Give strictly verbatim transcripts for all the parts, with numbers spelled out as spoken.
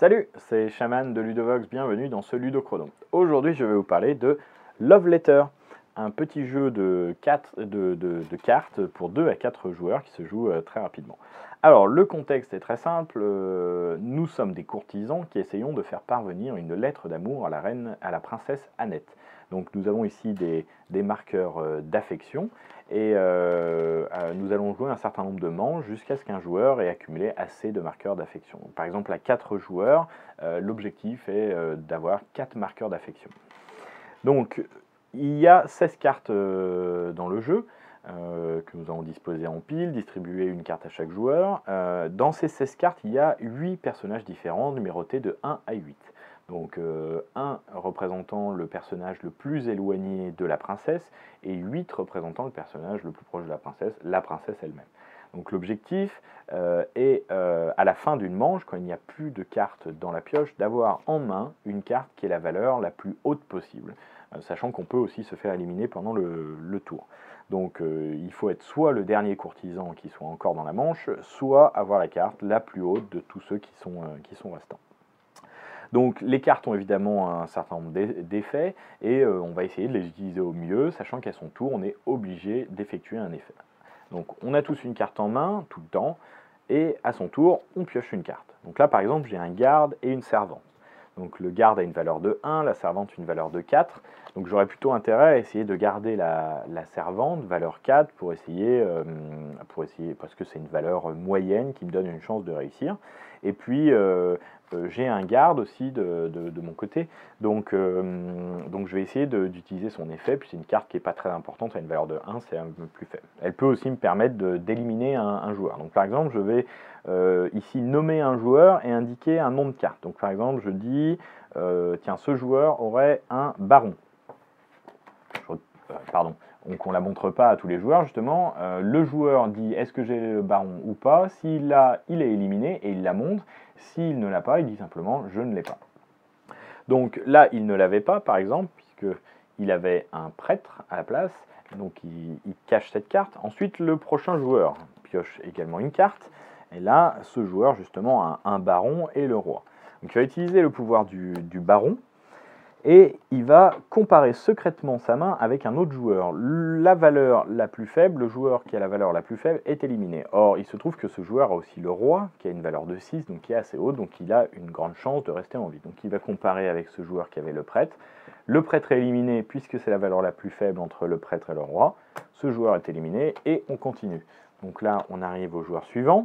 Salut, c'est Shaman de Ludovox, bienvenue dans ce Ludochrono. Aujourd'hui, je vais vous parler de Love Letter, un petit jeu de, quatre, de, de, de cartes pour deux à quatre joueurs qui se joue euh, très rapidement. Alors, le contexte est très simple, euh, nous sommes des courtisans qui essayons de faire parvenir une lettre d'amour à la reine, à la princesse Annette. Donc nous avons ici des, des marqueurs euh, d'affection et euh, euh, nous allons jouer un certain nombre de manches jusqu'à ce qu'un joueur ait accumulé assez de marqueurs d'affection. Par exemple, à quatre joueurs, euh, l'objectif est euh, d'avoir quatre marqueurs d'affection. Donc il y a seize cartes euh, dans le jeu euh, que nous allons disposer en pile, distribuer une carte à chaque joueur. Euh, dans ces seize cartes, il y a huit personnages différents numérotés de un à huit. Donc euh, un représentant le personnage le plus éloigné de la princesse et huit représentant le personnage le plus proche de la princesse, la princesse elle-même. Donc l'objectif euh, est euh, à la fin d'une manche, quand il n'y a plus de cartes dans la pioche, d'avoir en main une carte qui est la valeur la plus haute possible, euh, sachant qu'on peut aussi se faire éliminer pendant le, le tour. Donc euh, il faut être soit le dernier courtisan qui soit encore dans la manche, soit avoir la carte la plus haute de tous ceux qui sont, euh, qui sont restants. Donc les cartes ont évidemment un certain nombre d'effets et euh, on va essayer de les utiliser au mieux, sachant qu'à son tour, on est obligé d'effectuer un effet. Donc on a tous une carte en main, tout le temps, et à son tour, on pioche une carte. Donc là, par exemple, j'ai un garde et une servante. Donc le garde a une valeur de un, la servante une valeur de quatre. Donc j'aurais plutôt intérêt à essayer de garder la, la servante, valeur quatre, pour essayer, euh, pour essayer, parce que c'est une valeur moyenne qui me donne une chance de réussir. Et puis euh, euh, j'ai un garde aussi de, de, de mon côté, donc, euh, donc je vais essayer d'utiliser son effet, puis c'est une carte qui n'est pas très importante, à une valeur de un, c'est un peu plus faible. Elle peut aussi me permettre d'éliminer un, un joueur. Donc par exemple, je vais euh, ici nommer un joueur et indiquer un nom de carte. Donc par exemple, je dis, euh, tiens, ce joueur aurait un baron. Je, euh, pardon. Donc on ne la montre pas à tous les joueurs justement. Euh, le joueur dit est-ce que j'ai le baron ou pas. S'il l'a, il est éliminé et il la montre. S'il ne l'a pas, il dit simplement je ne l'ai pas. Donc là, il ne l'avait pas par exemple, puisqu'il avait un prêtre à la place. Donc il, il cache cette carte. Ensuite, le prochain joueur pioche également une carte. Et là, ce joueur justement a un baron et le roi. Donc il va utiliser le pouvoir du, du baron. Et il va comparer secrètement sa main avec un autre joueur. La valeur la plus faible, le joueur qui a la valeur la plus faible est éliminé. Or, il se trouve que ce joueur a aussi le roi, qui a une valeur de six, donc qui est assez haute, donc il a une grande chance de rester en vie. Donc il va comparer avec ce joueur qui avait le prêtre. Le prêtre est éliminé puisque c'est la valeur la plus faible entre le prêtre et le roi. Ce joueur est éliminé et on continue. Donc là, on arrive au joueur suivant.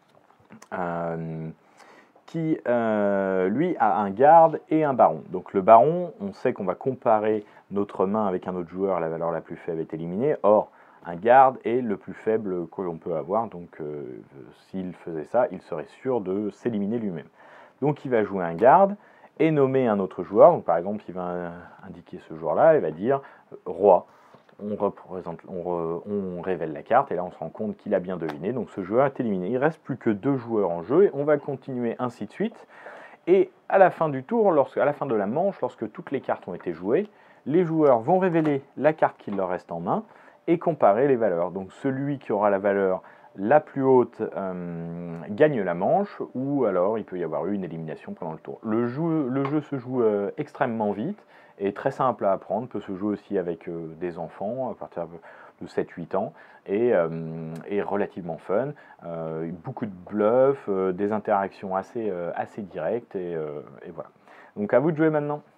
Euh, qui, euh, lui, a un garde et un baron. Donc le baron, on sait qu'on va comparer notre main avec un autre joueur, la valeur la plus faible est éliminée. Or, un garde est le plus faible que l'on peut avoir, donc euh, s'il faisait ça, il serait sûr de s'éliminer lui-même. Donc il va jouer un garde et nommer un autre joueur. Donc par exemple, il va indiquer ce joueur-là, il va dire euh, roi. On, représente, on, re, on révèle la carte et là on se rend compte qu'il a bien deviné, donc ce joueur est éliminé. Il ne reste plus que deux joueurs en jeu et on va continuer ainsi de suite. Et à la fin du tour, lorsque, à la fin de la manche, lorsque toutes les cartes ont été jouées, les joueurs vont révéler la carte qu'il leur reste en main et comparer les valeurs. Donc celui qui aura la valeur la plus haute euh, gagne la manche, ou alors il peut y avoir eu une élimination pendant le tour. Le jeu, le jeu se joue euh, extrêmement vite, est très simple à apprendre, peut se jouer aussi avec euh, des enfants à partir de sept huit ans, et euh, est relativement fun, euh, beaucoup de bluffs, euh, des interactions assez, euh, assez directes, et, euh, et voilà. Donc à vous de jouer maintenant.